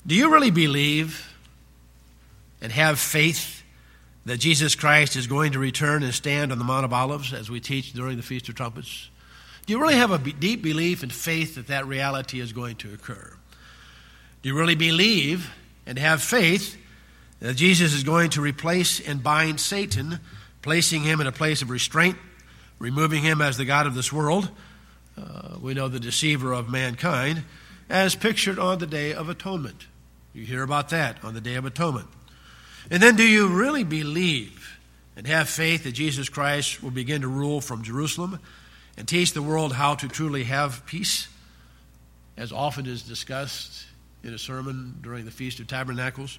Do you really believe and have faith that Jesus Christ is going to return and stand on the Mount of Olives as we teach during the Feast of Trumpets? Do you really have a deep belief and faith that that reality is going to occur? Do you really believe and have faith that Jesus is going to replace and bind Satan, placing him in a place of restraint, removing him as the god of this world? We know the deceiver of mankind, as pictured on the Day of Atonement. You hear about that on the Day of Atonement. And then do you really believe and have faith that Jesus Christ will begin to rule from Jerusalem and teach the world how to truly have peace, as often is discussed in a sermon during the Feast of Tabernacles?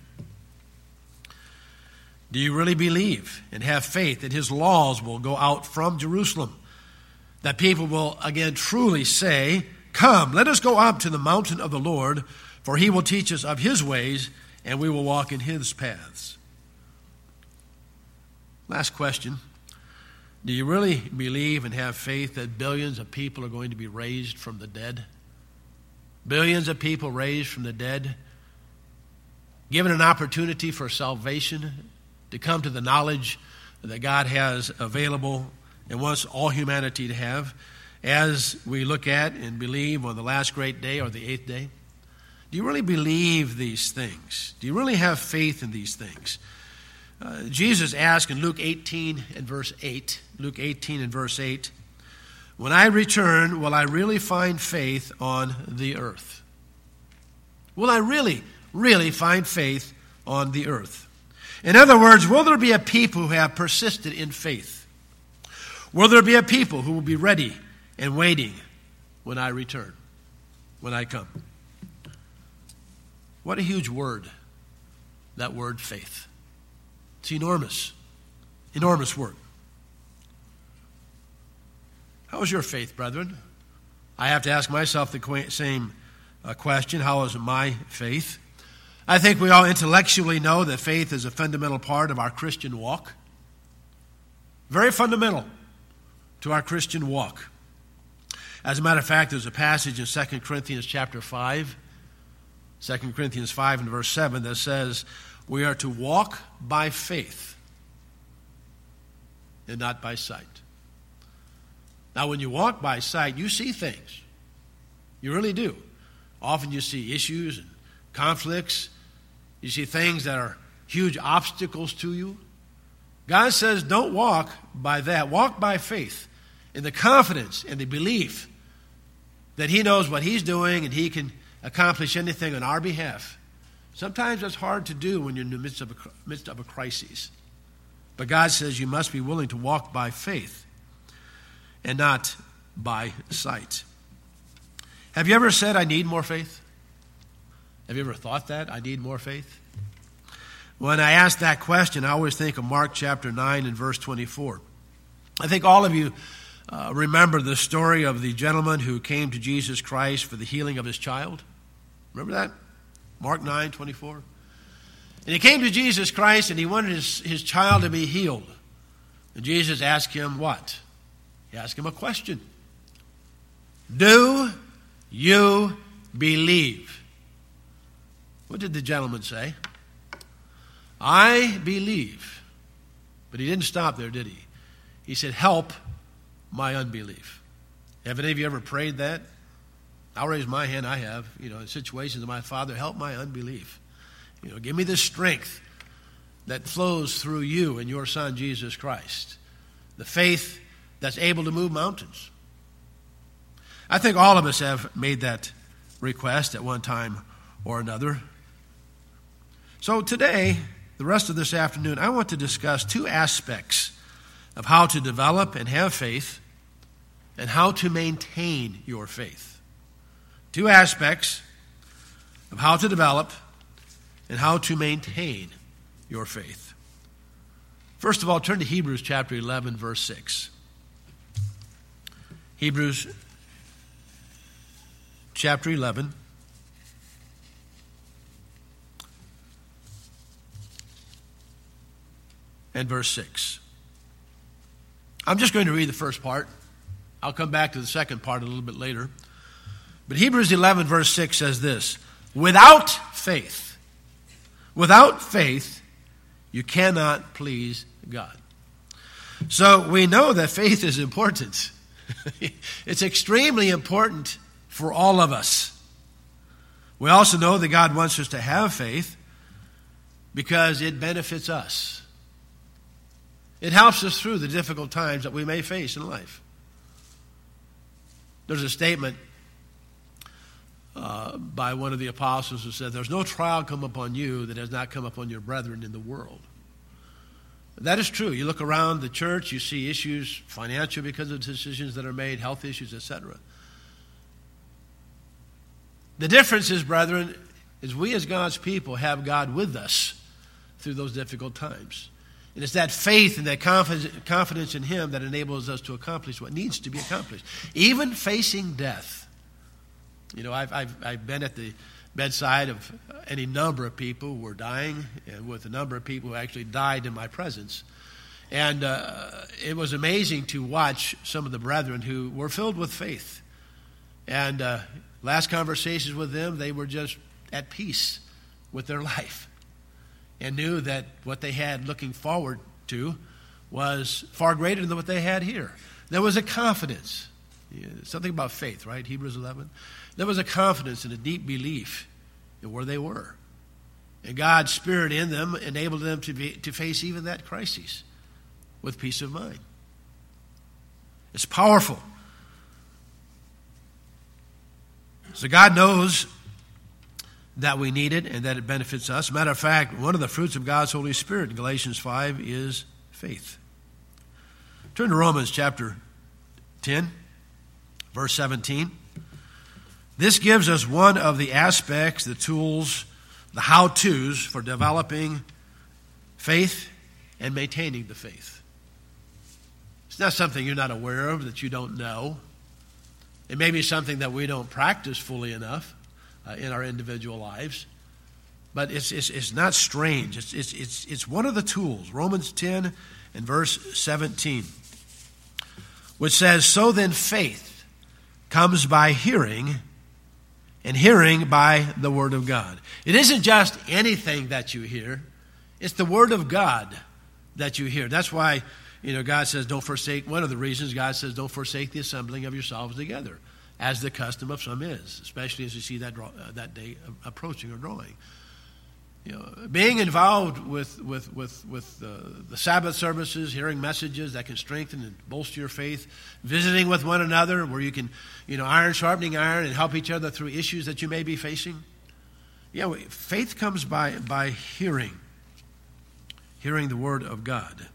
Do you really believe and have faith that his laws will go out from Jerusalem, that people will again truly say, "Come, let us go up to the mountain of the Lord, for he will teach us of his ways, and we will walk in his paths"? Last question. Do you really believe and have faith that billions of people are going to be raised from the dead? Billions of people raised from the dead, given an opportunity for salvation, to come to the knowledge that God has available and wants all humanity to have, as we look at and believe on the last great day or the eighth day? Do you really believe these things? Do you really have faith in these things? Jesus asked in Luke 18 and verse 8, Luke 18 and verse 8, "When I return, will I really find faith on the earth?" Will I really, really find faith on the earth? In other words, will there be a people who have persisted in faith? Will there be a people who will be ready and waiting when I return, when I come? What a huge word, that word faith. It's enormous, enormous word. How is your faith, brethren? I have to ask myself the same question. How is my faith? I think we all intellectually know that faith is a fundamental part of our Christian walk. Very fundamental to our Christian walk. As a matter of fact, there's a passage in 2 Corinthians chapter 5, 2 Corinthians 5 and verse 7 that says, we are to walk by faith and not by sight. Now, when you walk by sight, you see things. You really do. Often you see issues and conflicts. You see things that are huge obstacles to you. God says, don't walk by that. Walk by faith in the confidence and the belief that He knows what He's doing and He can accomplish anything on our behalf. Sometimes that's hard to do when you're in the midst of a crisis. But God says you must be willing to walk by faith and not by sight. Have you ever said, I need more faith? Have you ever thought that? I need more faith? When I ask that question, I always think of Mark chapter 9 and verse 24. I think all of you remember the story of the gentleman who came to Jesus Christ for the healing of his child. Remember that? Mark 9, 24. And he came to Jesus Christ and he wanted his child to be healed. And Jesus asked him what? He asked him a question. Do you believe? What did the gentleman say? I believe. But he didn't stop there, did he? He said, help my unbelief. Have any of you ever prayed that? I'll raise my hand. I have. In situations of my Father, help my unbelief. Give me the strength that flows through you and your Son, Jesus Christ. The faith that's able to move mountains. I think all of us have made that request at one time or another. So today, the rest of this afternoon, I want to discuss two aspects of how to develop and have faith and how to maintain your faith. Two aspects of how to develop and how to maintain your faith. First of all, turn to Hebrews chapter 11, verse 6. Hebrews chapter 11. And verse 6. I'm just going to read the first part. I'll come back to the second part a little bit later. But Hebrews 11, verse 6 says this, Without faith, you cannot please God. So we know that faith is important. It's extremely important for all of us. We also know that God wants us to have faith because it benefits us. It helps us through the difficult times that we may face in life. There's a statement by one of the apostles who said, "There's no trial come upon you that has not come upon your brethren in the world." That is true. You look around the church, you see issues, financial because of decisions that are made, health issues, etc. The difference is, brethren, is we as God's people have God with us through those difficult times. And it's that faith and that confidence in Him that enables us to accomplish what needs to be accomplished. Even facing death. You know, I've been at the bedside of any number of people who were dying, and with a number of people who actually died in my presence. And it was amazing to watch some of the brethren who were filled with faith. And last conversations with them, they were just at peace with their life and knew that what they had looking forward to was far greater than what they had here. There was a confidence. Something about faith, right? Hebrews 11. There was a confidence and a deep belief in where they were. And God's Spirit in them enabled them to face even that crisis with peace of mind. It's powerful. So God knows that we need it and that it benefits us. Matter of fact, one of the fruits of God's Holy Spirit in Galatians 5 is faith. Turn to Romans chapter 10, verse 17. This gives us one of the aspects, the tools, the how-tos for developing faith and maintaining the faith. It's not something you're not aware of, that you don't know. It may be something that we don't practice fully enough in our individual lives, but it's not strange. It's one of the tools. Romans 10 and verse 17, which says, "So then faith comes by hearing, and hearing by the Word of God." It isn't just anything that you hear. It's the Word of God that you hear. That's why, God says don't forsake, one of the reasons God says don't forsake the assembling of yourselves together, as the custom of some is, especially as you see that day approaching or drawing. Being involved with the Sabbath services, hearing messages that can strengthen and bolster your faith, visiting with one another where you can, iron sharpening iron and help each other through issues that you may be facing. Faith comes by hearing the Word of God.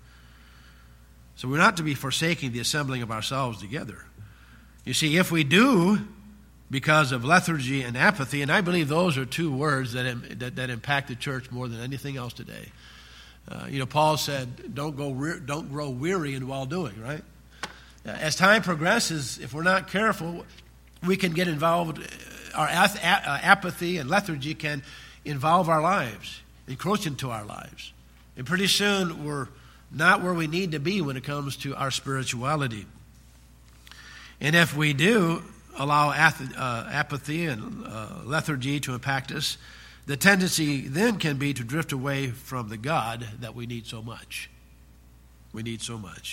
So we're not to be forsaking the assembling of ourselves together. You see, if we do, because of lethargy and apathy, and I believe those are two words that impact the church more than anything else today. Paul said, don't grow weary in well-doing, right? As time progresses, if we're not careful, we can get involved. Our apathy and lethargy can involve our lives, encroach into our lives. And pretty soon, we're not where we need to be when it comes to our spirituality. And if we do allow apathy and lethargy to impact us, the tendency then can be to drift away from the God that we need so much. We need so much.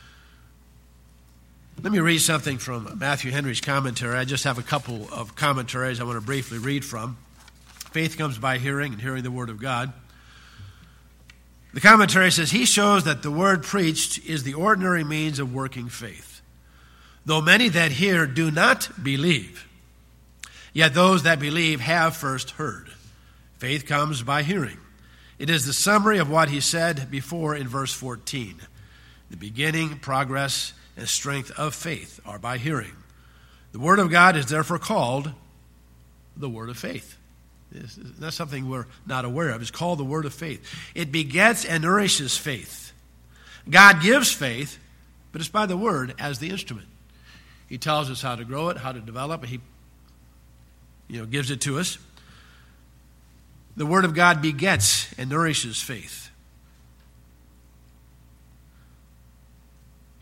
Let me read something from Matthew Henry's commentary. I just have a couple of commentaries I want to briefly read from. Faith comes by hearing, and hearing the Word of God. The commentary says, "He shows that the word preached is the ordinary means of working faith. Though many that hear do not believe, yet those that believe have first heard. Faith comes by hearing. It is the summary of what he said before in verse 14. The beginning, progress, and strength of faith are by hearing. The Word of God is therefore called the Word of faith." That's something we're not aware of. It's called the Word of faith. It begets and nourishes faith. God gives faith, but it's by the Word as the instrument. He tells us how to grow it, how to develop it. He gives it to us. The Word of God begets and nourishes faith.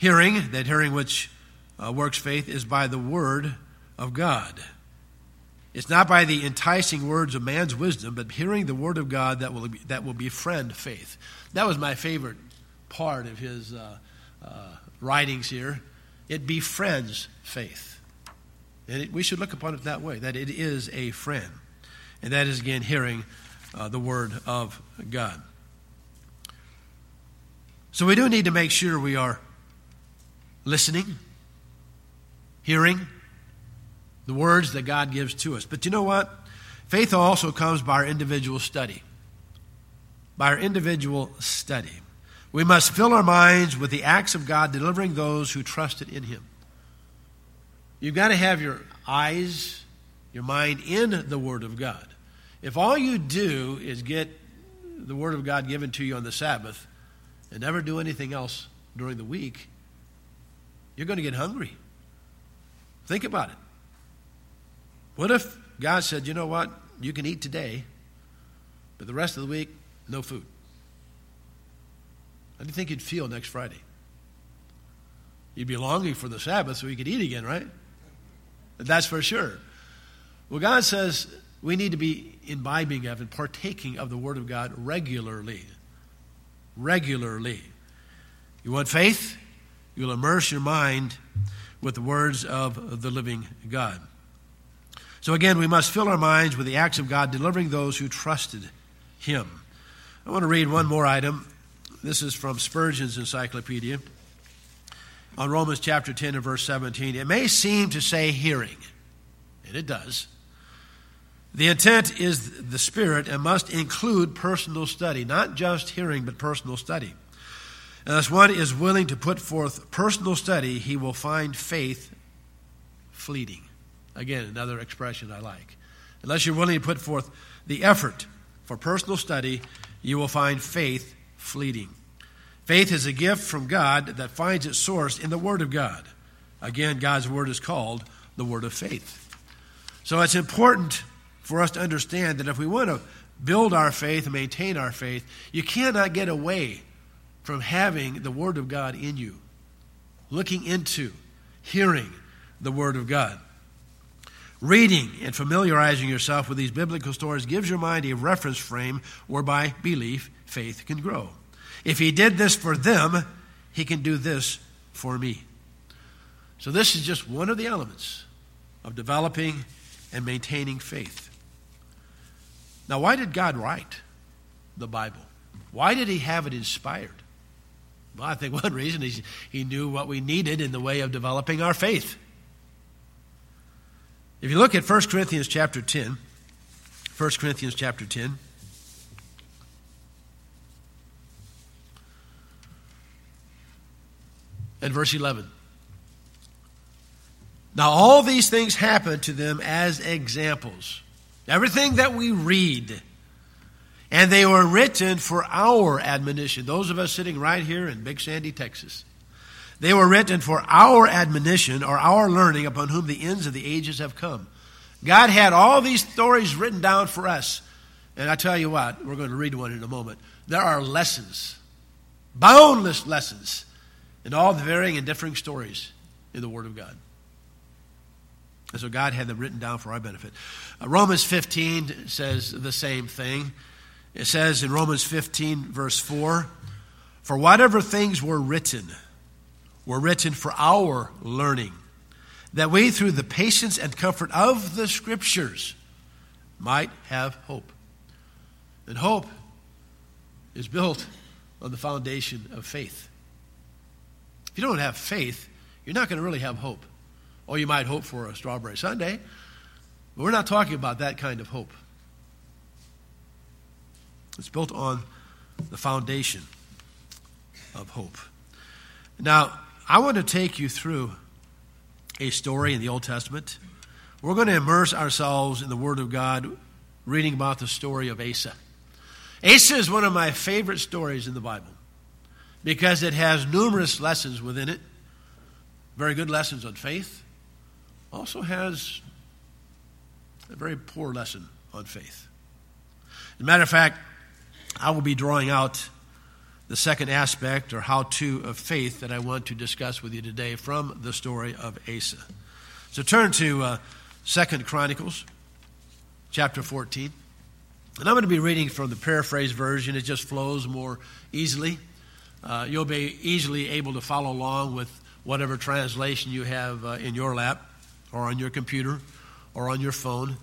Hearing, that hearing which works faith, is by the Word of God. It's not by the enticing words of man's wisdom, but hearing the word of God that will befriend faith. That was my favorite part of his writings here. It befriends faith. And we should look upon it that way, that it is a friend. And that is, again, hearing the word of God. So we do need to make sure we are listening, hearing the words that God gives to us. But you know what? Faith also comes by our individual study. By our individual study. We must fill our minds with the acts of God delivering those who trusted in him. You've got to have your eyes, your mind in the Word of God. If all you do is get the Word of God given to you on the Sabbath and never do anything else during the week, you're going to get hungry. Think about it. What if God said, you know what, you can eat today, but the rest of the week, no food? How do you think you'd feel next Friday? You'd be longing for the Sabbath so you could eat again, right? That's for sure. Well, God says we need to be imbibing of and partaking of the Word of God regularly. Regularly. You want faith? You'll immerse your mind with the words of the living God. So again, we must fill our minds with the acts of God delivering those who trusted him. I want to read one more item. This is from Spurgeon's encyclopedia. On Romans chapter 10 and verse 17. It may seem to say hearing, and it does. The intent is the Spirit and must include personal study, not just hearing, but personal study. Unless one is willing to put forth personal study, he will find faith fleeting. Again, another expression I like. Unless you're willing to put forth the effort for personal study, you will find faith fleeting. Faith is a gift from God that finds its source in the Word of God. Again, God's Word is called the Word of faith. So it's important for us to understand that if we want to build our faith and maintain our faith, you cannot get away from having the Word of God in you, looking into, hearing the Word of God. Reading and familiarizing yourself with these biblical stories gives your mind a reference frame whereby belief, faith can grow. If he did this for them, he can do this for me. So this is just one of the elements of developing and maintaining faith. Now, why did God write the Bible? Why did he have it inspired? Well, I think one reason is he knew what we needed in the way of developing our faith. If you look at 1 Corinthians chapter 10, 1 Corinthians chapter 10, and verse 11. Now all these things happened to them as examples. Everything that we read, and they were written for our admonition. Those of us sitting right here in Big Sandy, Texas. They were written for our admonition or our learning upon whom the ends of the ages have come. God had all these stories written down for us. And I tell you what, we're going to read one in a moment. There are lessons, boundless lessons, in all the varying and differing stories in the Word of God. And so God had them written down for our benefit. Romans 15 says the same thing. It says in Romans 15, verse 4, for whatever things were written for our learning, that we through the patience and comfort of the Scriptures might have hope. And hope is built on the foundation of faith. If you don't have faith, you're not going to really have hope. Or you might hope for a strawberry sundae, but we're not talking about that kind of hope. It's built on the foundation of hope. Now, I want to take you through a story in the Old Testament. We're going to immerse ourselves in the Word of God, reading about the story of Asa. Asa is one of my favorite stories in the Bible because it has numerous lessons within it, very good lessons on faith. Also has a very poor lesson on faith. As a matter of fact, I will be drawing out the second aspect or how-to of faith that I want to discuss with you today from the story of Asa. So turn to 2 Chronicles chapter 14. And I'm going to be reading from the paraphrase version. It just flows more easily. You'll be easily able to follow along with whatever translation you have in your lap or on your computer or on your phone.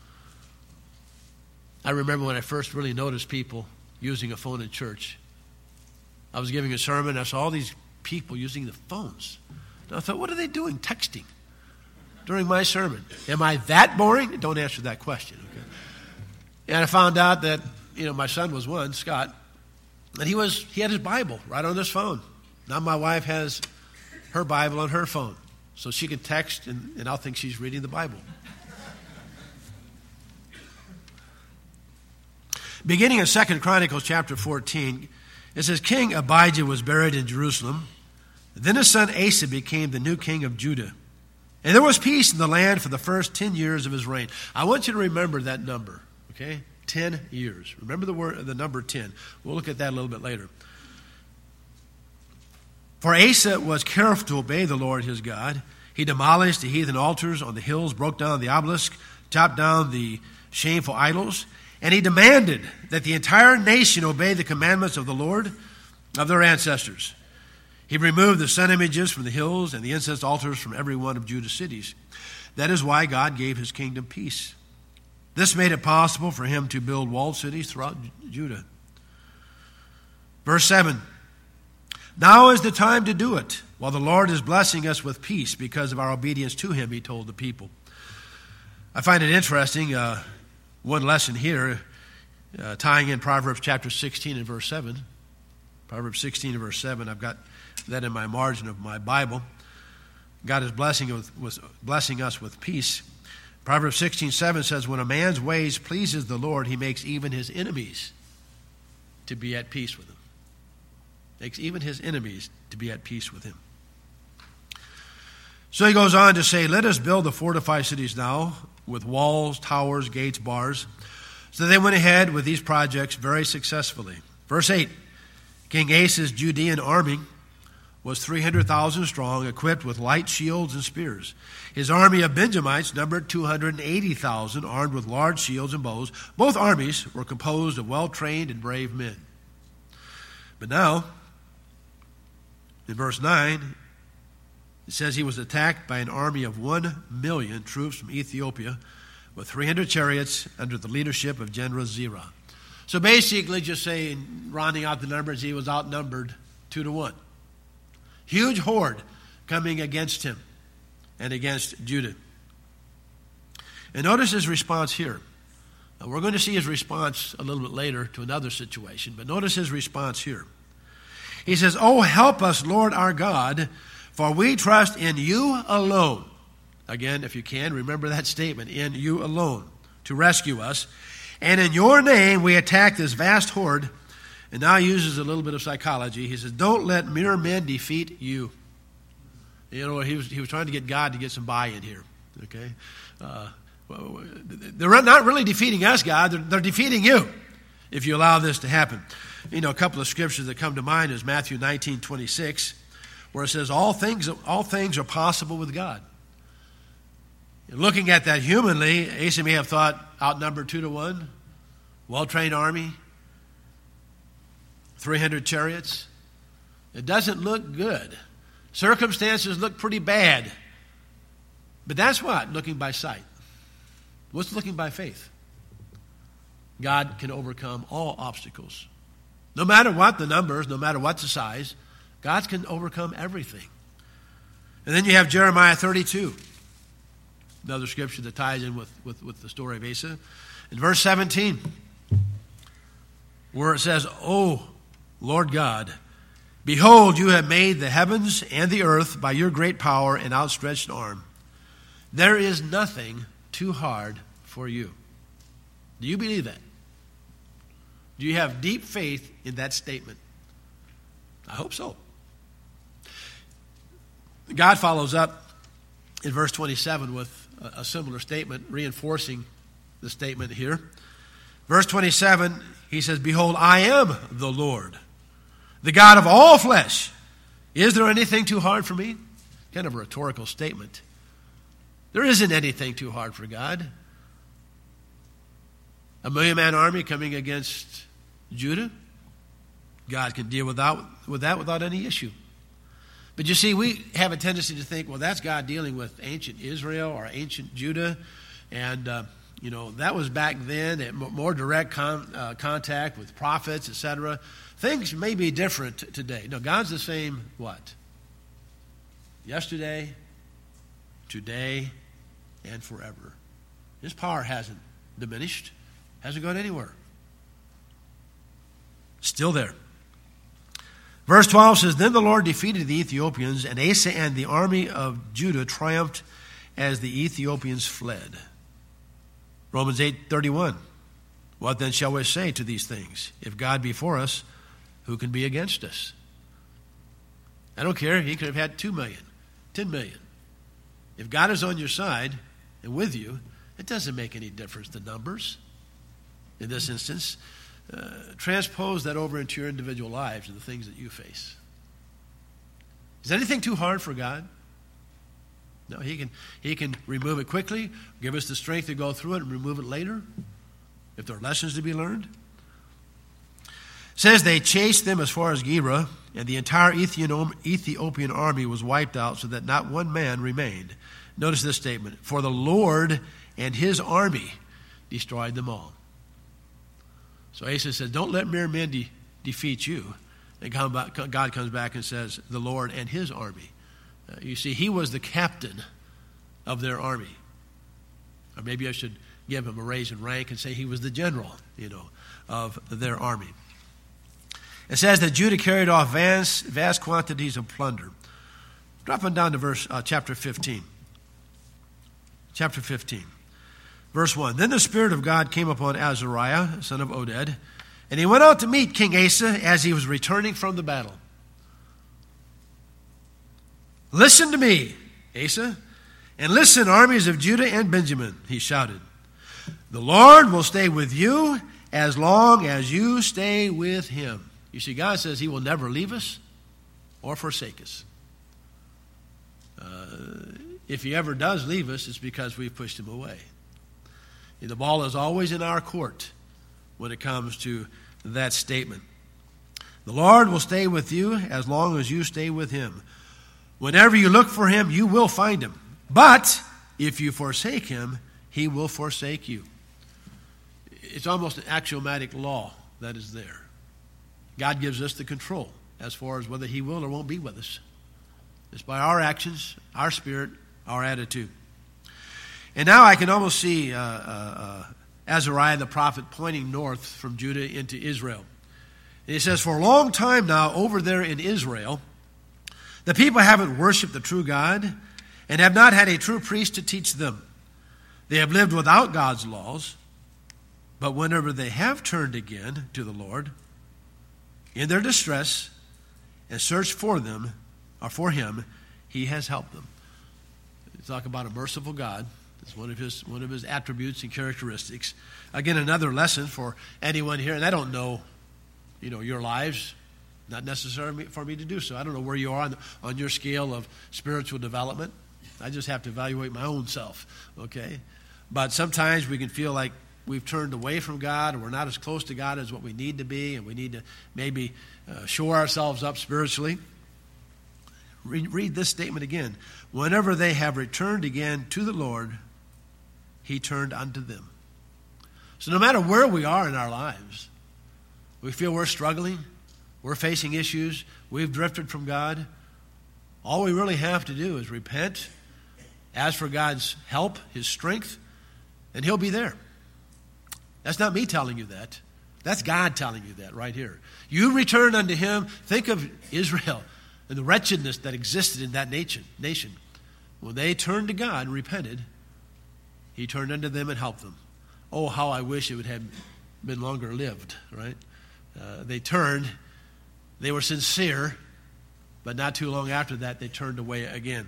I remember when I first really noticed people using a phone in church. I was giving a sermon, and I saw all these people using the phones. And I thought, what are they doing texting during my sermon? Am I that boring? Don't answer that question, okay? And I found out that, my son was one, Scott, and he had his Bible right on his phone. Now my wife has her Bible on her phone, so she can text, and I'll think she's reading the Bible. Beginning in 2 Chronicles chapter 14, it says, King Abijah was buried in Jerusalem. Then his son Asa became the new king of Judah. And there was peace in the land for the first 10 years of his reign. I want you to remember that number, okay? 10 years. Remember the number 10. We'll look at that a little bit later. For Asa was careful to obey the Lord his God. He demolished the heathen altars on the hills, broke down the obelisk, chopped down the shameful idols, and he demanded that the entire nation obey the commandments of the Lord of their ancestors. He removed the sun images from the hills and the incense altars from every one of Judah's cities. That is why God gave his kingdom peace. This made it possible for him to build walled cities throughout Judah. Verse 7, now is the time to do it, while the Lord is blessing us with peace because of our obedience to him, he told the people. I find it interesting, one lesson here, tying in Proverbs chapter 16 and verse 7. Proverbs 16 and verse 7, I've got that in my margin of my Bible. God is blessing us with peace. Proverbs 16:7 says, when a man's ways pleases the Lord, he makes even his enemies to be at peace with him. Makes even his enemies to be at peace with him. So he goes on to say, let us build the fortified cities now with walls, towers, gates, bars. So they went ahead with these projects very successfully. Verse 8, King Asa's Judean army was 300,000 strong, equipped with light shields and spears. His army of Benjamites numbered 280,000, armed with large shields and bows. Both armies were composed of well-trained and brave men. But now, in verse 9, it says he was attacked by an army of 1 million troops from Ethiopia with 300 chariots under the leadership of General Zerah. So basically, just saying, rounding out the numbers, he was outnumbered 2-1. Huge horde coming against him and against Judah. And notice his response here. Now, we're going to see his response a little bit later to another situation, but notice his response here. He says, oh, help us, Lord our God, for we trust in you alone. Again, if you can, remember that statement, in you alone, to rescue us. And in your name we attack this vast horde. And now he uses a little bit of psychology. He says, don't let mere men defeat you. He was trying to get God to get some buy-in here. Okay? They're not really defeating us, God. They're defeating you if you allow this to happen. A couple of scriptures that come to mind is Matthew 19:26, where it says, all things are possible with God. Looking at that humanly, Asa may have thought outnumbered 2-1, well-trained army, 300 chariots. It doesn't look good. Circumstances look pretty bad. But that's what? Looking by sight. What's looking by faith? God can overcome all obstacles. No matter what the numbers, no matter what the size, God can overcome everything. And then you have Jeremiah 32. Another scripture that ties in with the story of Asa. In verse 17, where it says, oh, Lord God, behold, you have made the heavens and the earth by your great power and outstretched arm. There is nothing too hard for you. Do you believe that? Do you have deep faith in that statement? I hope so. God follows up in verse 27 with a similar statement, reinforcing the statement here. Verse 27, he says, behold, I am the Lord, the God of all flesh. Is there anything too hard for me? Kind of a rhetorical statement. There isn't anything too hard for God. a million-man army coming against Judah, God can deal with that without any issue. But you see, we have a tendency to think, well, that's God dealing with ancient Israel or ancient Judah. And, that was back then, more direct contact with prophets, etc. Things may be different today. No, God's the same, what? Yesterday, today, and forever. His power hasn't diminished, hasn't gone anywhere. Still there. Verse 12 says, Then the Lord defeated the Ethiopians, and Asa and the army of Judah triumphed as the Ethiopians fled. Romans 8:31. What then shall we say to these things? If God be for us, who can be against us? I don't care. He could have had 2 million, 10 million. If God is on your side and with you, it doesn't make any difference, the numbers. In this instance, transpose that over into your individual lives and the things that you face. Is anything too hard for God? No, he can remove it quickly, give us the strength to go through it and remove it later, if there are lessons to be learned. It says they chased them as far as Gera, and the entire Ethiopian army was wiped out so that not one man remained. Notice this statement, for the Lord and his army destroyed them all. So Asa says, don't let mere men defeat you. And God comes back and says, the Lord and his army. You see, he was the captain of their army. Or maybe I should give him a raise in rank and say he was the general, of their army. It says that Judah carried off vast quantities of plunder. Dropping down to chapter 15. Chapter 15. Verse 1. Then the Spirit of God came upon Azariah, son of Oded, and he went out to meet King Asa as he was returning from the battle. Listen to me, Asa, and listen, armies of Judah and Benjamin, he shouted. The Lord will stay with you as long as you stay with him. You see, God says he will never leave us or forsake us. If he ever does leave us, it's because we've pushed him away. The ball is always in our court when it comes to that statement. The Lord will stay with you as long as you stay with him. Whenever you look for him, you will find him. But if you forsake him, he will forsake you. It's almost an axiomatic law that is there. God gives us the control as far as whether he will or won't be with us. It's by our actions, our spirit, our attitude. And now I can almost see Azariah the prophet pointing north from Judah into Israel. And he says, for a long time now, over there in Israel, the people haven't worshipped the true God and have not had a true priest to teach them. They have lived without God's laws, but whenever they have turned again to the Lord in their distress and searched for them or for him, he has helped them. You talk about a merciful God. It's one of his attributes and characteristics. Again, another lesson for anyone here, and I don't know, your lives. Not necessary for me to do so. I don't know where you are on your scale of spiritual development. I just have to evaluate my own self, okay? But sometimes we can feel like we've turned away from God, or we're not as close to God as what we need to be, and we need to maybe shore ourselves up spiritually. Read this statement again. Whenever they have returned again to the Lord, he turned unto them. So no matter where we are in our lives, we feel we're struggling, we're facing issues, we've drifted from God, all we really have to do is repent, ask for God's help, his strength, and he'll be there. That's not me telling you that. That's God telling you that right here. You return unto him. Think of Israel and the wretchedness that existed in that nation. When they turned to God and repented, he turned unto them and helped them. Oh, how I wish it would have been longer lived, right? They turned. They were sincere, but not too long after that, they turned away again.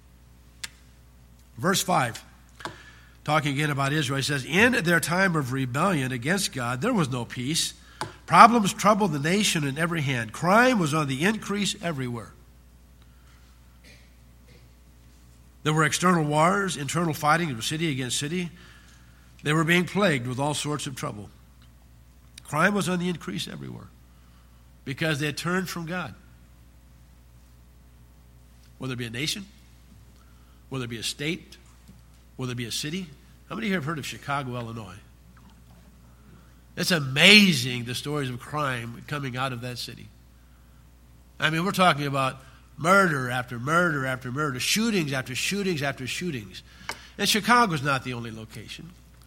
Verse 5, talking again about Israel, he says, in their time of rebellion against God, there was no peace. Problems troubled the nation in every hand. Crime was on the increase everywhere. There were external wars, internal fighting of city against city. They were being plagued with all sorts of trouble. Crime was on the increase everywhere because they had turned from God. Whether it be a nation, whether it be a state, whether it be a city. How many here have heard of Chicago, Illinois? It's amazing the stories of crime coming out of that city. I mean, we're talking about murder after murder after murder, shootings after shootings after shootings. And Chicago's not the only location.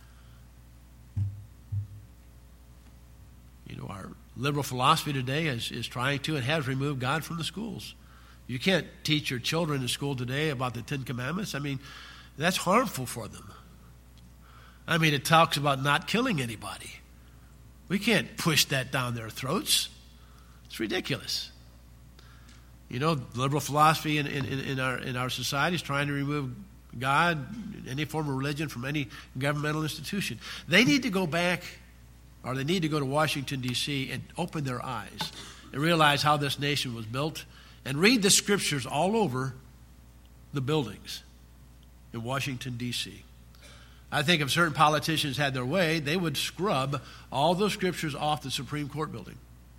You know, our liberal philosophy today is trying to and has removed God from the schools. You can't teach your children in school today about the Ten Commandments. I mean, that's harmful for them. I mean, it talks about not killing anybody. We can't push that down their throats. It's ridiculous. You know, liberal philosophy in our society is trying to remove God, any form of religion, from any governmental institution. They need to go back, or they need to go to Washington, D.C. and open their eyes and realize how this nation was built and read the scriptures all over the buildings in Washington, D.C. I think if certain politicians had their way, they would scrub all those scriptures off the Supreme Court building.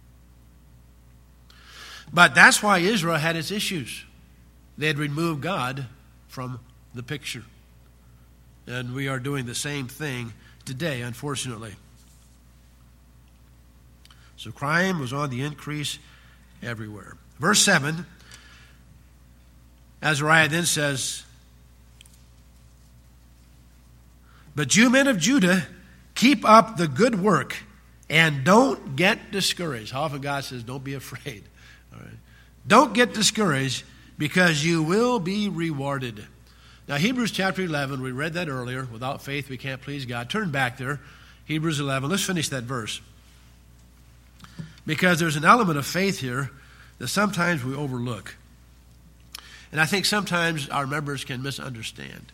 But that's why Israel had its issues. They had removed God from the picture. And we are doing the same thing today, unfortunately. So crime was on the increase everywhere. Verse 7, Azariah then says, "But you men of Judah, keep up the good work and don't get discouraged." How often God says, don't be afraid. All right. Don't get discouraged because you will be rewarded. Now, Hebrews chapter 11, we read that earlier. Without faith, we can't please God. Turn back there. Hebrews 11. Let's finish that verse. Because there's an element of faith here that sometimes we overlook. And I think sometimes our members can misunderstand.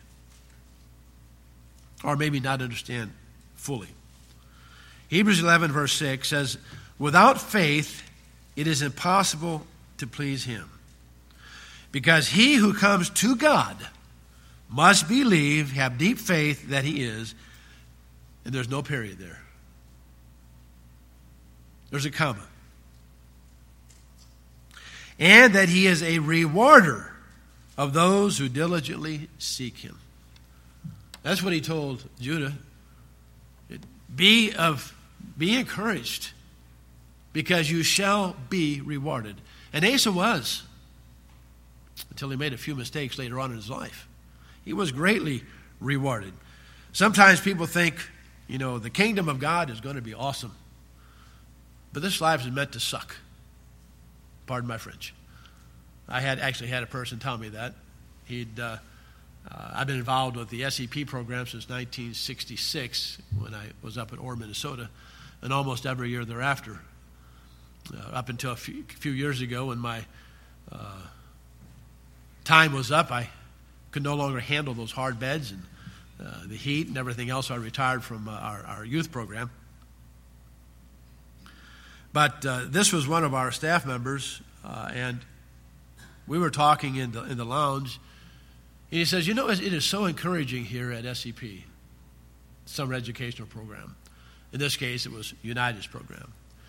Or maybe not understand fully. Hebrews 11 verse 6 says, "Without faith it is impossible to please him. Because he who comes to God must believe, have deep faith that he is," and there's no period there. There's a comma. "And that he is a rewarder of those who diligently seek him." That's what he told Judah. Be encouraged, because you shall be rewarded. And Asa was, until he made a few mistakes later on in his life. He was greatly rewarded. Sometimes people think, you know, the kingdom of God is going to be awesome. But this life is meant to suck. Pardon my French. I actually had a person tell me that. I've been involved with the SEP program since 1966 when I was up in Orr, Minnesota, and almost every year thereafter. Up until a few years ago when my time was up, I could no longer handle those hard beds and the heat and everything else. So I retired from our youth program. But this was one of our staff members, and we were talking in the lounge. And he says, "You know, it is so encouraging here at SEP, Summer Educational Program." In this case, it was United's program.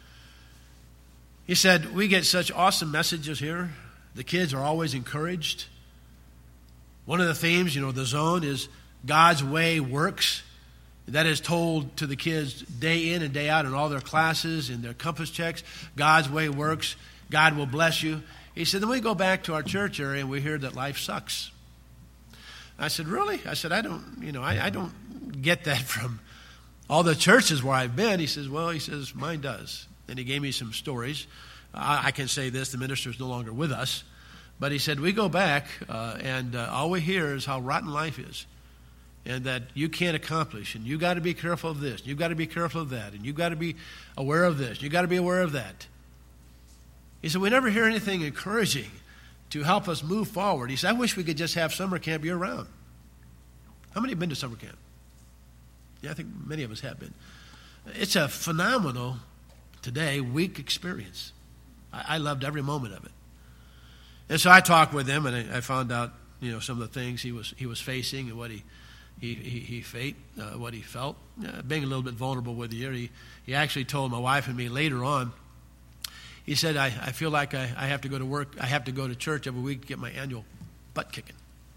He said, "We get such awesome messages here. The kids are always encouraged. One of the themes, you know, the zone is God's way works. That is told to the kids day in and day out in all their classes, in their compass checks. God's way works. God will bless you." He said, "Then we go back to our church area and we hear that life sucks." I said, "Really?" I said, I don't get that from all the churches where I've been." He says, "Well," he says, "mine does." And he gave me some stories. I can say this, the minister is no longer with us. But he said, "We go back and all we hear is how rotten life is. And that you can't accomplish. And you've got to be careful of this. You've got to be careful of that. And you've got to be aware of this. You've got to be aware of that." He said, "We never hear anything encouraging to help us move forward." He said, "I wish we could just have summer camp year round." How many have been to summer camp? Yeah, I think many of us have been. It's a phenomenal, today, week experience. I loved every moment of it. And so I talked with him, and I found out, you know, some of the things he was facing and what he he what he felt, being a little bit vulnerable with you. He actually told my wife and me later on, he said, I feel like I have to go to work, I have to go to church every week to get my annual butt kicking.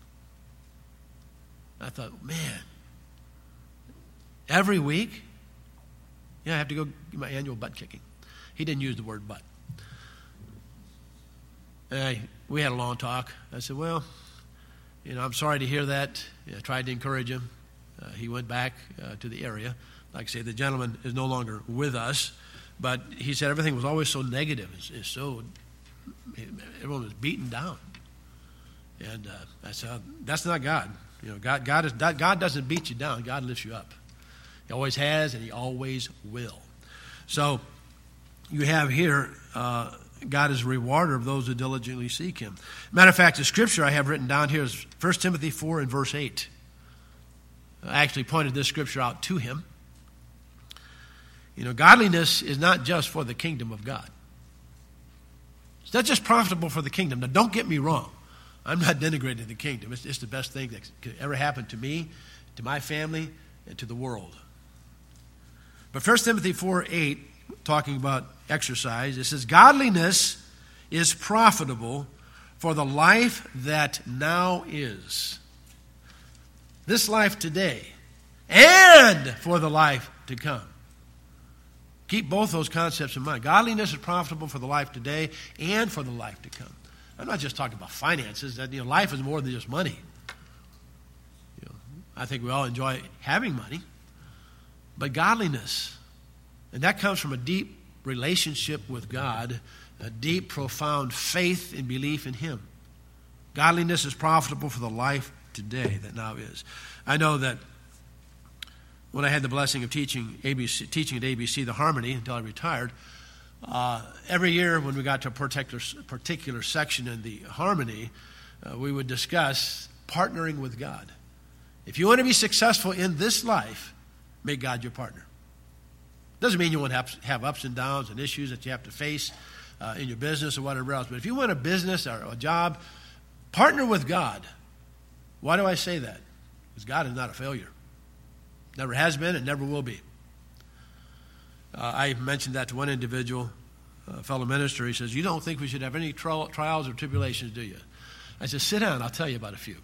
I thought, man, every week? Yeah, I have to go get my annual butt kicking. He didn't use the word butt. And we had a long talk. I said, well, I'm sorry to hear that. I tried to encourage him. He went back to the area. Like I say, the gentleman is no longer with us, but he said everything was always so negative. Everyone was beaten down. And I said, that's not God. God doesn't beat you down. God lifts you up. He always has, and he always will. So you have here, God is a rewarder of those who diligently seek him. Matter of fact, the scripture I have written down here is 1 Timothy 4 and verse 8. I actually pointed this scripture out to him. Godliness is not just for the kingdom of God. It's not just profitable for the kingdom. Now, don't get me wrong. I'm not denigrating the kingdom. It's the best thing that could ever happen to me, to my family, and to the world. But 1 Timothy 4:8, talking about exercise, it says, godliness is profitable for the life that now is. This life today, and for the life to come. Keep both those concepts in mind. Godliness is profitable for the life today and for the life to come. I'm not just talking about finances. That life is more than just money. I think we all enjoy having money, but godliness, and that comes from a deep relationship with God, a deep, profound faith and belief in Him. Godliness is profitable for the life today that now is. I know that when I had the blessing of teaching at ABC, the Harmony, until I retired, every year when we got to a particular section in the Harmony, we would discuss partnering with God. If you want to be successful in this life, make God your partner. Doesn't mean you won't have ups and downs and issues that you have to face in your business or whatever else. But if you want a business or a job, partner with God. Why do I say that? Because God is not a failure. Never has been and never will be. I mentioned that to one individual, a fellow minister. He says, you don't think we should have any trials or tribulations, do you? I said, sit down, I'll tell you about a few.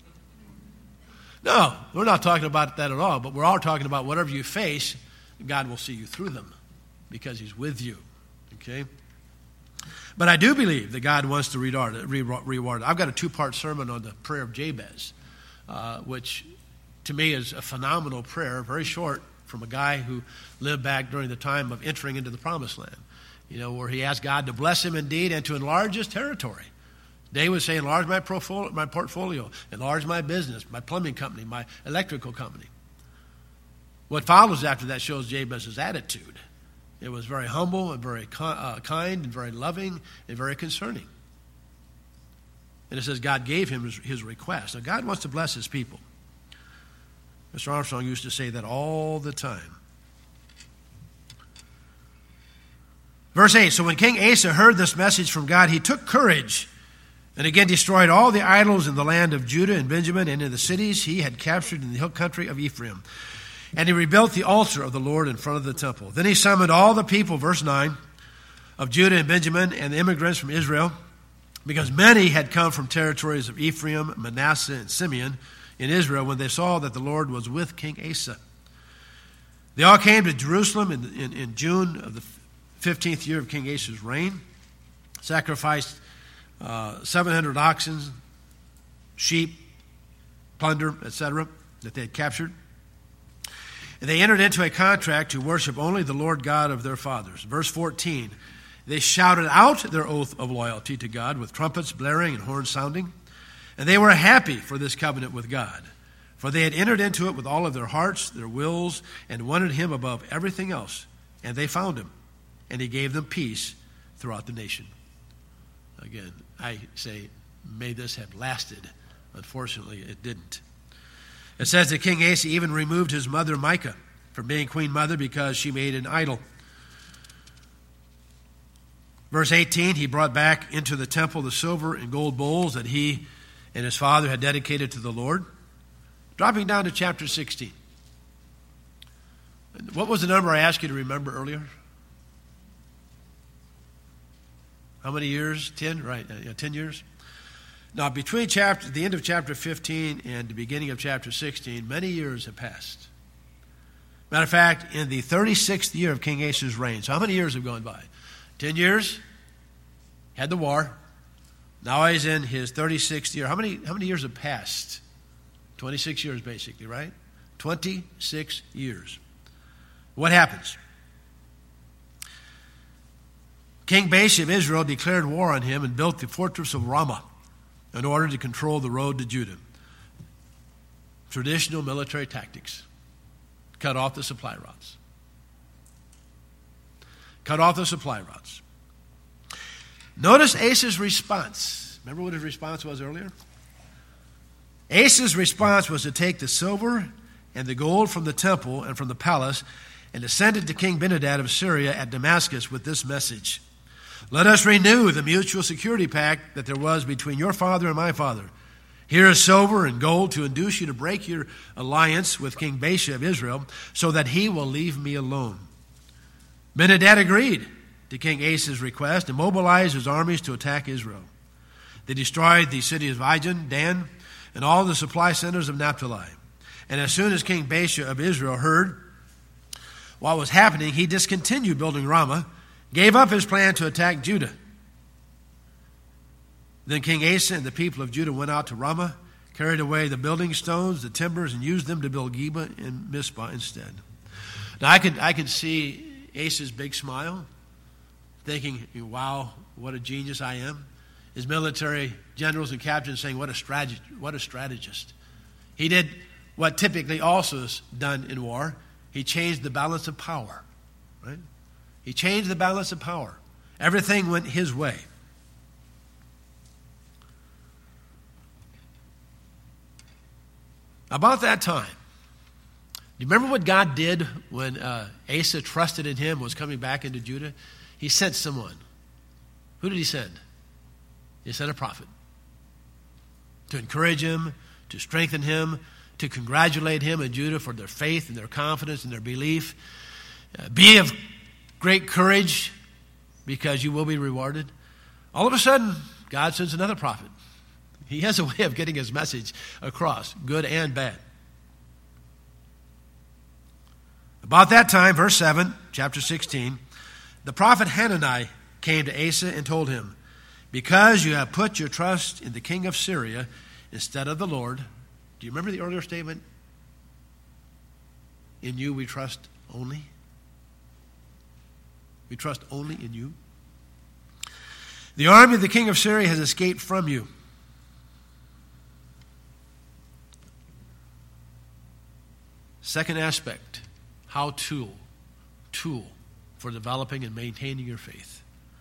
No, we're not talking about that at all, but we're all talking about whatever you face, God will see you through them because He's with you. Okay? But I do believe that God wants to reward. I've got a 2-part sermon on the prayer of Jabez, which to me is a phenomenal prayer, very short, from a guy who lived back during the time of entering into the Promised Land, where he asked God to bless him indeed and to enlarge his territory. David would say, enlarge my portfolio, enlarge my business, my plumbing company, my electrical company. What follows after that shows Jabez's attitude. It was very humble and very kind and very loving and very concerning. And it says God gave him his request. Now, God wants to bless His people. Mr. Armstrong used to say that all the time. Verse 8, so when King Asa heard this message from God, he took courage and again destroyed all the idols in the land of Judah and Benjamin and in the cities he had captured in the hill country of Ephraim. And he rebuilt the altar of the Lord in front of the temple. Then he summoned all the people, verse 9, of Judah and Benjamin and the immigrants from Israel, because many had come from territories of Ephraim, Manasseh, and Simeon in Israel when they saw that the Lord was with King Asa. They all came to Jerusalem in June of the 15th year of King Asa's reign, sacrificed 700 oxen, sheep, plunder, etc., that they had captured. And they entered into a contract to worship only the Lord God of their fathers. Verse 14, they shouted out their oath of loyalty to God with trumpets blaring and horns sounding. And they were happy for this covenant with God, for they had entered into it with all of their hearts, their wills, and wanted Him above everything else. And they found Him, and He gave them peace throughout the nation. Again, I say, may this have lasted. Unfortunately, it didn't. It says that King Asa even removed his mother Micah from being queen mother because she made an idol. Verse 18, he brought back into the temple the silver and gold bowls that he and his father had dedicated to the Lord. Dropping down to chapter 16. What was the number I asked you to remember earlier? How many years? 10? Right, 10 years. Now, between the end of chapter 15 and the beginning of chapter 16, many years have passed. Matter of fact, in the 36th year of King Asa's reign, so how many years have gone by? 10 years, had the war. Now he's in his 36th year. How many years have passed? 26 years, basically, right? 26 years. What happens? King Baasha of Israel declared war on him and built the fortress of Ramah in order to control the road to Judah. Traditional military tactics. Cut off the supply routes. Cut off the supply routes. Notice Asa's response. Remember what his response was earlier? Asa's response was to take the silver and the gold from the temple and from the palace and to send it to King Ben-Hadad of Syria at Damascus with this message. Let us renew the mutual security pact that there was between your father and my father. Here is silver and gold to induce you to break your alliance with King Baasha of Israel so that he will leave me alone. Ben-Hadad agreed to King Asa's request and mobilized his armies to attack Israel. They destroyed the cities of Ijon, Dan, and all the supply centers of Naphtali. And as soon as King Baasha of Israel heard what was happening, he discontinued building Ramah, gave up his plan to attack Judah. Then King Asa and the people of Judah went out to Ramah, carried away the building stones, the timbers, and used them to build Geba and Mizpah instead. Now I can see Asa's big smile, thinking, wow, what a genius I am. His military generals and captains saying, what a strategist. He did what typically also is done in war. He changed the balance of power, right? He changed the balance of power. Everything went his way. About that time, do you remember what God did when Asa trusted in him, was coming back into Judah? He sent someone. Who did he send? He sent a prophet to encourage him, to strengthen him, to congratulate him and Judah for their faith and their confidence and their belief. Be of great courage because you will be rewarded. All of a sudden, God sends another prophet. He has a way of getting his message across, good and bad. About that time, verse 7, chapter 16, the prophet Hanani came to Asa and told him, because you have put your trust in the king of Syria instead of the Lord. Do you remember the earlier statement? In you we trust only. We trust only in you. The army of the king of Syria has escaped from you. Second aspect, tool for developing and maintaining your faith.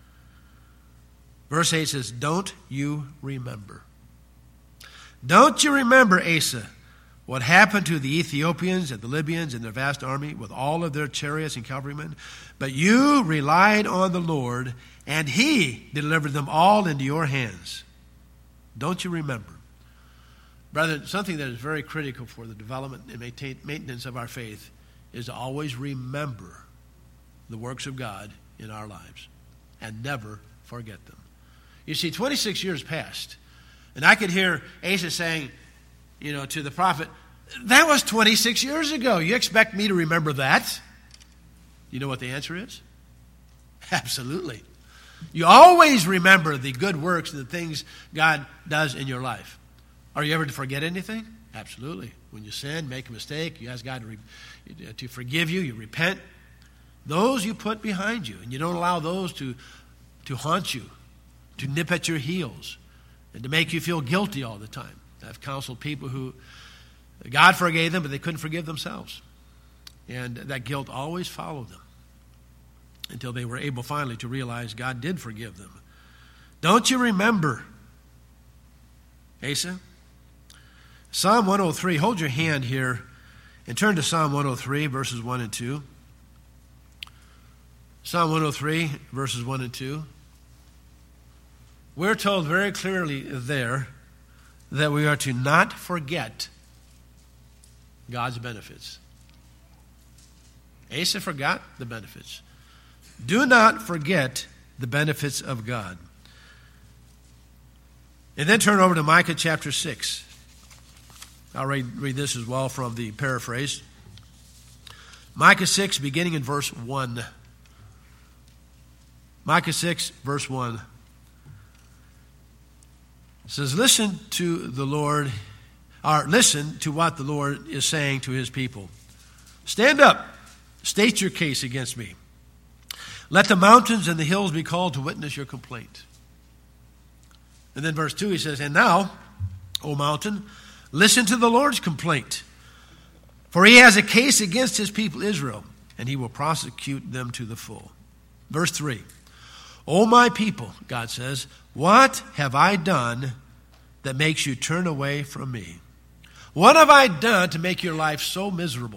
Verse 8 says, don't you remember? Don't you remember, Asa, what happened to the Ethiopians and the Libyans and their vast army with all of their chariots and cavalrymen? But you relied on the Lord, and he delivered them all into your hands. Don't you remember? Brother, something that is very critical for the development and maintenance of our faith is to always remember the works of God in our lives and never forget them. You see, 26 years passed, and I could hear Asa saying, to the prophet, that was 26 years ago. You expect me to remember that? You know what the answer is? Absolutely. You always remember the good works and the things God does in your life. Are you ever to forget anything? Absolutely. When you sin, make a mistake, you ask God to forgive you, you repent. Those you put behind you, and you don't allow those to haunt you, to nip at your heels, and to make you feel guilty all the time. I've counseled people who God forgave them, but they couldn't forgive themselves. And that guilt always followed them until they were able finally to realize God did forgive them. Don't you remember, Asa? Psalm 103, hold your hand here and turn to Psalm 103, verses 1 and 2. Psalm 103, verses 1 and 2. We're told very clearly there that we are to not forget God's benefits. Asa forgot the benefits. Do not forget the benefits of God. And then turn over to Micah chapter 6. I'll read this as well from the paraphrase. Micah 6, beginning in verse 1. Micah 6, verse 1. It says, listen to what the Lord is saying to his people. Stand up, state your case against me. Let the mountains and the hills be called to witness your complaint. And then verse 2, he says, and now, O mountain, listen to the Lord's complaint. For he has a case against his people Israel, and he will prosecute them to the full. Verse 3, O my people, God says, what have I done that makes you turn away from me? What have I done to make your life so miserable?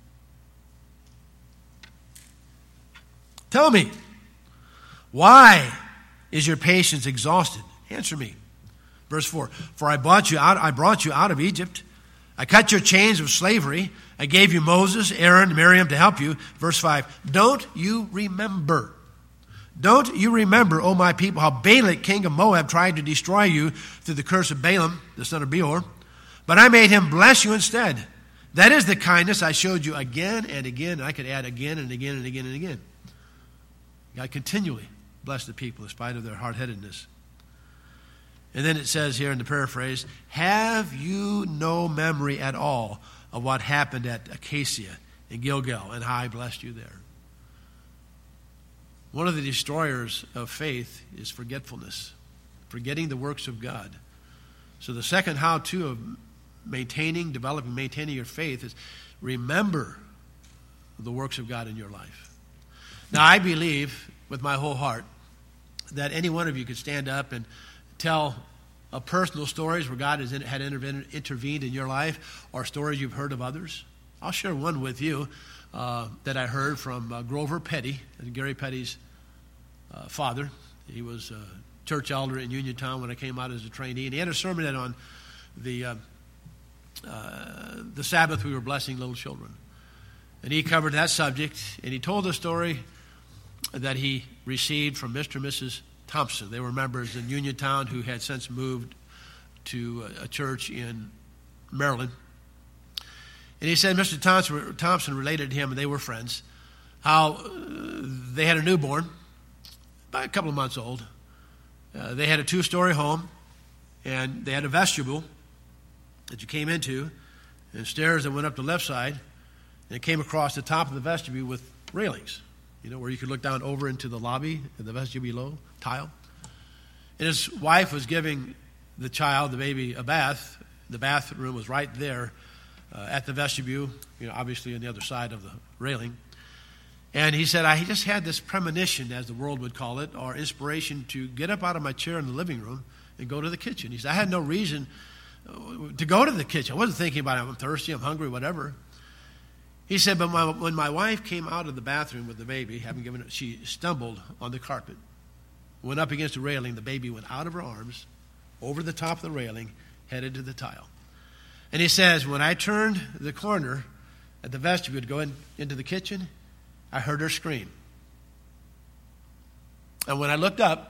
Tell me, why is your patience exhausted? Answer me. Verse 4, for I brought you out of Egypt. I cut your chains of slavery. I gave you Moses, Aaron, Miriam to help you. Verse 5, don't you remember? Don't you remember, O my people, how Balak, king of Moab, tried to destroy you through the curse of Balaam, the son of Beor? But I made him bless you instead. That is the kindness I showed you again and again. I could add again and again and again and again. God continually blessed the people in spite of their hard-headedness. And then it says here in the paraphrase, have you no memory at all of what happened at Acacia in Gilgal and how I blessed you there? One of the destroyers of faith is forgetfulness, forgetting the works of God. So the second how-to of maintaining your faith is remember the works of God in your life. Now, I believe with my whole heart that any one of you could stand up and tell personal stories where God had intervened in your life, or stories you've heard of others. I'll share one with you that I heard from Grover Petty, Gary Petty's father. He was a church elder in Uniontown when I came out as a trainee, and he had a sermon on the Sabbath we were blessing little children. And he covered that subject, and he told a story that he received from Mr. and Mrs. Thompson. They were members in Uniontown who had since moved to a church in Maryland. And he said Mr. Thompson related to him, and they were friends, how they had a newborn, about a couple of months old. They had a 2-story home, and they had a vestibule that you came into, and stairs that went up the left side, and it came across the top of the vestibule with railings, where you could look down over into the lobby and the vestibule below, tile. And his wife was giving the child, the baby, a bath. The bathroom was right there at the vestibule, obviously on the other side of the railing. And he said, I just had this premonition, as the world would call it, or inspiration to get up out of my chair in the living room and go to the kitchen. He said, I had no reason to go to the kitchen. I wasn't thinking about it. I'm thirsty, I'm hungry, whatever. He said, but when my wife came out of the bathroom with the baby, she stumbled on the carpet, went up against the railing. The baby went out of her arms, over the top of the railing, headed to the tile. And he says, when I turned the corner at the vestibule to go into the kitchen, I heard her scream. And when I looked up,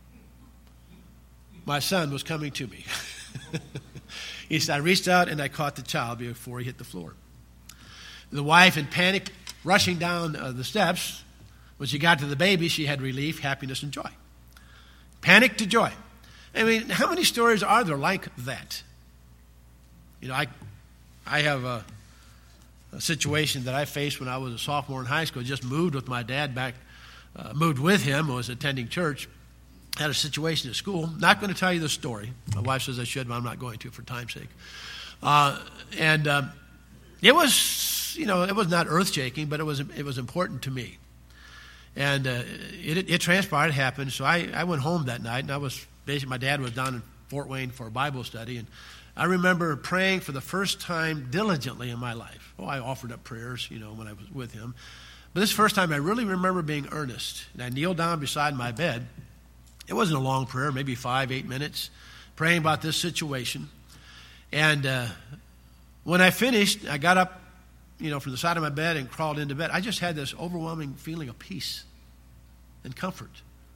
my son was coming to me. He said, I reached out and I caught the child before he hit the floor. The wife, in panic, rushing down the steps. When she got to the baby, she had relief, happiness, and joy. Panic to joy. I mean, how many stories are there like that? I have a situation that I faced when I was a sophomore in high school. Just moved with my dad back, moved with him, was attending church. Had a situation at school. Not going to tell you the story. My wife says I should, but I'm not going to for time's sake. It was, it was not earth-shaking, but it was important to me. And it transpired, it happened. So I went home that night, and my dad was down in Fort Wayne for a Bible study, and I remember praying for the first time diligently in my life. I offered up prayers, when I was with him. But this first time I really remember being earnest. And I kneeled down beside my bed. It wasn't a long prayer, maybe 5-8 minutes, praying about this situation. And When I finished, I got up, from the side of my bed and crawled into bed. I just had this overwhelming feeling of peace and comfort.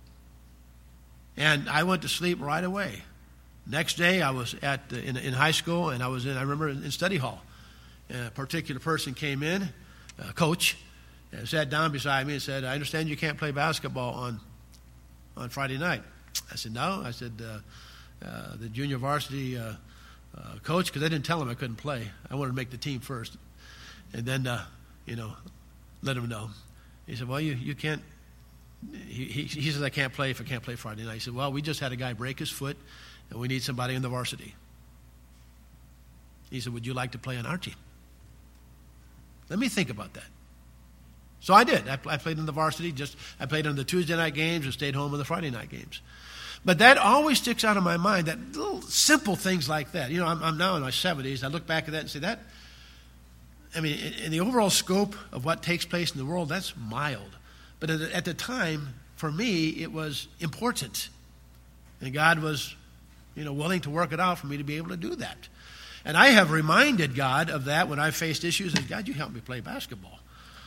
And I went to sleep right away. Next day, I was in high school, and I remember in study hall. A particular person came in, a coach, and sat down beside me and said, "I understand you can't play basketball on Friday night." I said, "No." I said, the junior varsity coach, because I didn't tell him I couldn't play. I wanted to make the team first. And then, let him know. He said, "Well, you can't." He says, "I can't play if I can't play Friday night." He said, "Well, we just had a guy break his foot, and we need somebody in the varsity." He said, "Would you like to play on our team?" Let me think about that. So I did. I played in the varsity. I played on the Tuesday night games and stayed home on the Friday night games. But that always sticks out of my mind, that little simple things like that. I'm now in my 70s. I look back at that and say in the overall scope of what takes place in the world, that's mild. But at the time, for me, it was important. And God was, willing to work it out for me to be able to do that. And I have reminded God of that when I faced issues. And God, you help me play basketball.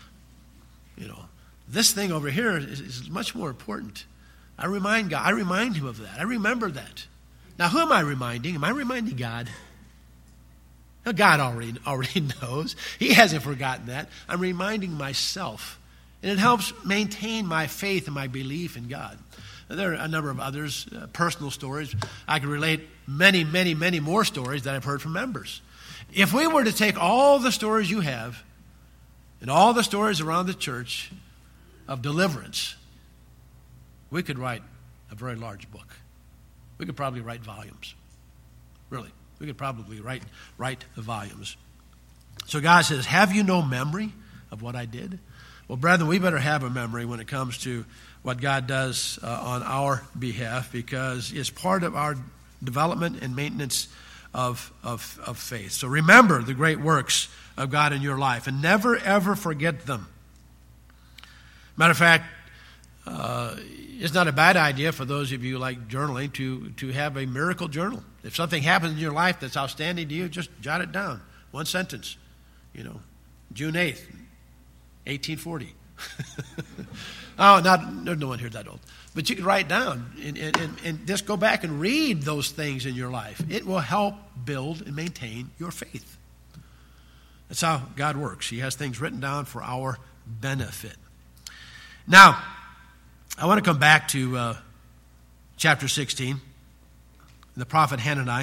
This thing over here is much more important. I remind God. I remind him of that. I remember that. Now, who am I reminding? Am I reminding God? Now, God already knows. He hasn't forgotten that. I'm reminding myself. And it helps maintain my faith and my belief in God. Now, there are a number of others, personal stories. I could relate many, many, many more stories that I've heard from members. If we were to take all the stories you have and all the stories around the church of deliverance, we could write a very large book. We could probably write volumes. Really. We could probably write the volumes. So God says, "Have you no memory of what I did?" Well, brethren, we better have a memory when it comes to what God does on our behalf, because it's part of our development and maintenance of faith. So remember the great works of God in your life and never, ever forget them. Matter of fact, it's not a bad idea for those of you who like journaling to have a miracle journal. If something happens in your life that's outstanding to you, just jot it down. One sentence. June 8th, 1840. Oh, there's no one here that old. But you can write down and just go back and read those things in your life. It will help build and maintain your faith. That's how God works. He has things written down for our benefit. Now, I want to come back to chapter 16, the prophet Hanani,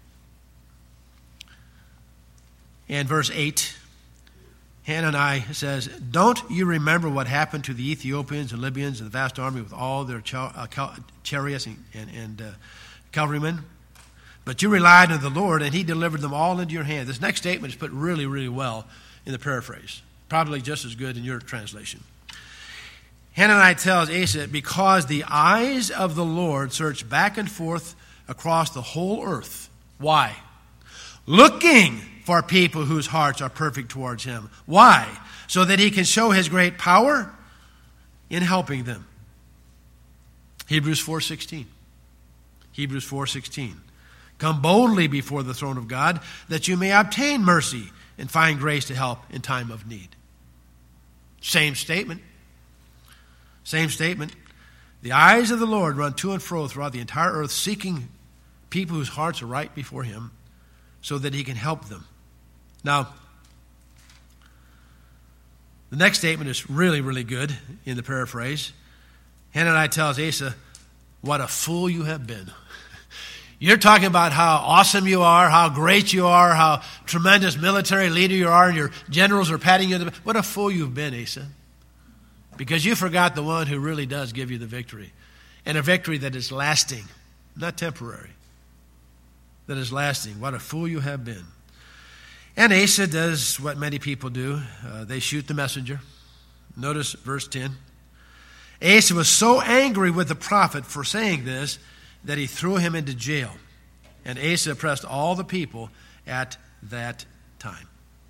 and verse 8. Hanani says, "Don't you remember what happened to the Ethiopians and Libyans and the vast army with all their chariots and cavalrymen? But you relied on the Lord, and he delivered them all into your hand." This next statement is put really, really well in the paraphrase. Probably just as good in your translation. Hanani tells Asa, "Because the eyes of the Lord search back and forth across the whole earth." Why? "Looking for people whose hearts are perfect towards him." Why? "So that he can show his great power in helping them." Hebrews 4:16. Hebrews 4:16. "Come boldly before the throne of God, that you may obtain mercy and find grace to help in time of need." Same statement. Same statement. The eyes of the Lord run to and fro throughout the entire earth, seeking people whose hearts are right before him, so that he can help them. Now, the next statement is really, really good in the paraphrase. Hanani tells Asa, "What a fool you have been." You're talking about how awesome you are, how great you are, how tremendous military leader you are, and your generals are patting you on the back. What a fool you've been, Asa. Because you forgot the one who really does give you the victory. And a victory that is lasting, not temporary. That is lasting. What a fool you have been. And Asa does what many people do. They shoot the messenger. Notice verse 10. Asa was so angry with the prophet for saying this that he threw him into jail. And Asa oppressed all the people at that time.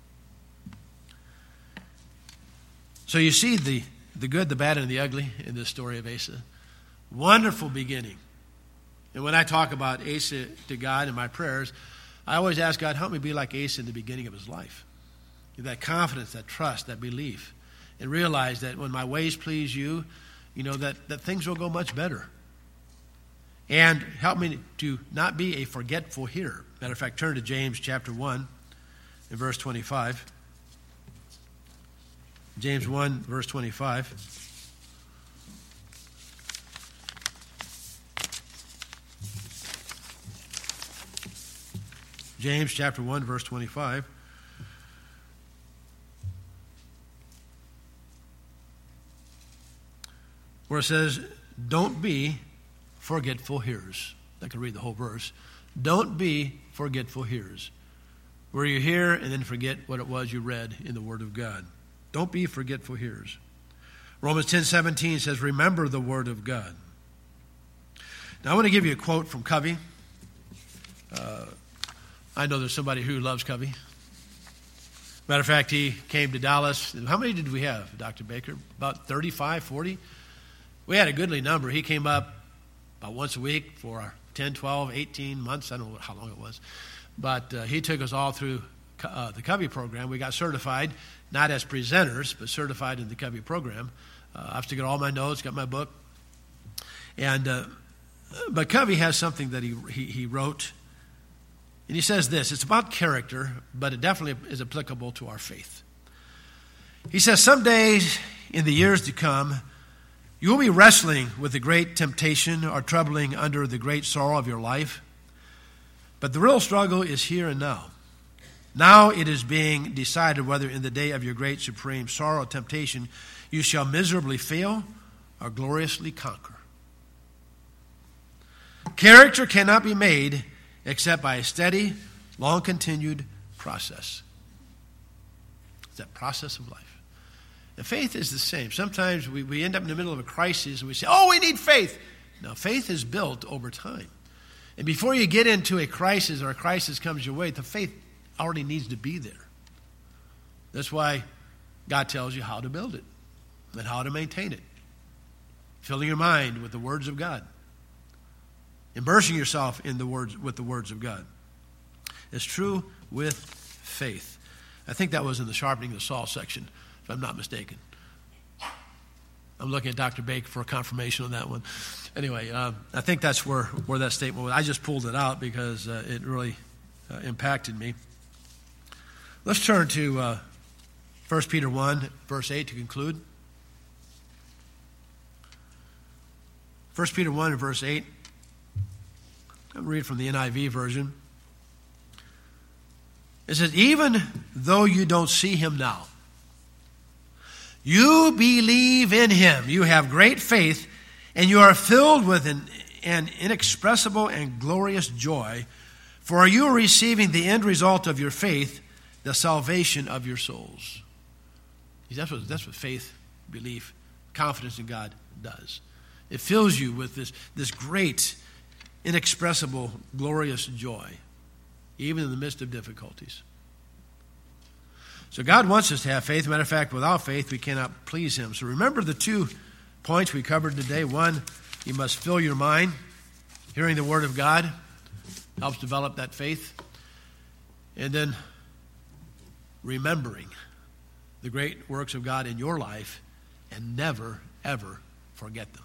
So you see the good, the bad, and the ugly in this story of Asa. Wonderful beginning. And when I talk about Asa to God in my prayers, I always ask God, help me be like Asa in the beginning of his life. That confidence, that trust, that belief. And realize that when my ways please you, that things will go much better. And help me to not be a forgetful hearer. Matter of fact, turn to James chapter 1 and verse 25. James 1, verse 25. James chapter 1, verse 25. Where it says, don't be forgetful hearers. I can read the whole verse. Don't be forgetful hearers. Where you hear and then forget what it was you read in the Word of God. Don't be forgetful hearers. Romans 10:17 says, remember the Word of God. Now I want to give you a quote from Covey. I know there's somebody who loves Covey. Matter of fact, he came to Dallas. How many did we have, Dr. Baker? About 35, 40? We had a goodly number. He came up about once a week for 10, 12, 18 months. I don't know how long it was. But he took us all through the Covey program. We got certified, not as presenters, but certified in the Covey program. I've still got all my notes, got my book. But Covey has something that he wrote. And he says this, it's about character, but it definitely is applicable to our faith. He says, some days in the years to come, you will be wrestling with the great temptation or troubling under the great sorrow of your life. But the real struggle is here and now. Now it is being decided whether in the day of your great supreme sorrow or temptation you shall miserably fail or gloriously conquer. Character cannot be made except by a steady, long-continued process. It's that process of life. And faith is the same. Sometimes we end up in the middle of a crisis and we say, we need faith. Now, faith is built over time. And before you get into a crisis or a crisis comes your way, the faith already needs to be there. That's why God tells you how to build it and how to maintain it. Filling your mind with the words of God. Immersing yourself in with the words of God. It's true with faith. I think that was in the sharpening the saw section, if I'm not mistaken. I'm looking at Dr. Baker for a confirmation on that one. Anyway, I think that's where that statement was. I just pulled it out because it really impacted me. Let's turn to 1 Peter 1, verse 8 to conclude. 1 Peter 1 and verse 8. I'm going to read from the NIV version. It says, even though you don't see him now, you believe in him. You have great faith, and you are filled with an inexpressible and glorious joy, for you are receiving the end result of your faith, the salvation of your souls. That's what faith, belief, confidence in God does. It fills you with this great, inexpressible, glorious joy, even in the midst of difficulties. So God wants us to have faith. Matter of fact, without faith, we cannot please him. So remember the 2 points we covered today. One, you must fill your mind. Hearing the word of God helps develop that faith. And then remembering the great works of God in your life and never, ever forget them.